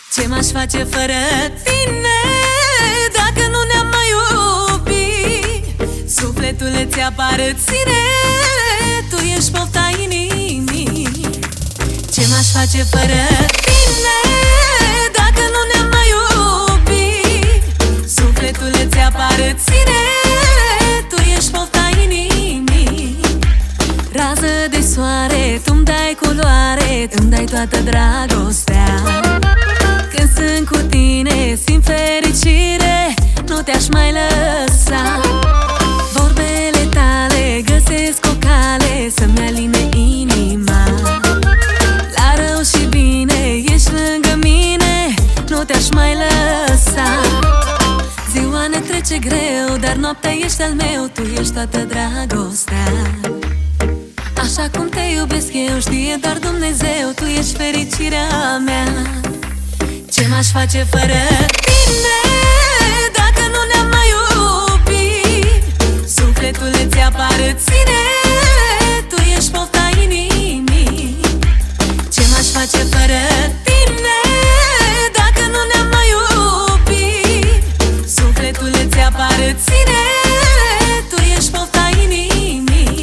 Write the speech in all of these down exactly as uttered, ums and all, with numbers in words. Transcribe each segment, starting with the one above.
Ce m-aș face fără tine dacă nu ne-am mai iubit? Sufletul îți aparține, tu ești pofta inimii. Ce m-aș face fără tine dacă nu ne-am mai iubit? Sufletul îți aparține, tu ești pofta inimii. Rază de soare, tu-mi dai culoare, tu-mi dai toată dragostea. Când sunt cu tine, simt fericire, nu te-aș mai lăsa. Vorbele tale găsesc o cale să-mi aline inima. La rău și bine, ești lângă mine, nu te-aș mai lăsa. Ziua ne trece greu, dar noaptea ești al meu, tu ești toată dragostea. Așa cum te iubesc eu, știe doar Dumnezeu, tu ești fericirea mea. Ce m-aș face fără tine dacă nu ne-am mai iubit? Sufletul îți aparține, tu ești pofta inimii. Ce m-aș face fără tine dacă nu ne-am mai iubit? Sufletul îți aparține, tu ești pofta inimii.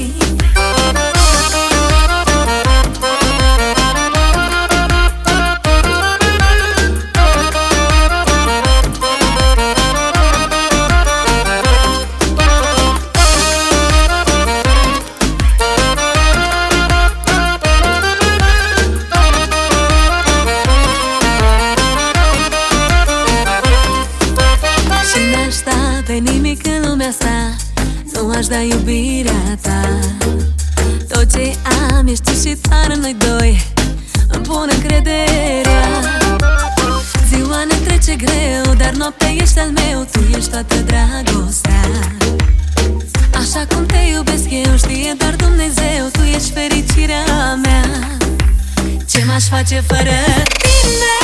Pe nimic în lumea asta nu aș da iubirea ta. Tot ce am ești tu și doar noi doi, îmi pun încrederea. Ziua ne trece greu, dar noaptea ești al meu, tu ești toată dragostea. Așa cum te iubesc eu, știe doar Dumnezeu, tu ești fericirea mea. Ce m-aș face fără tine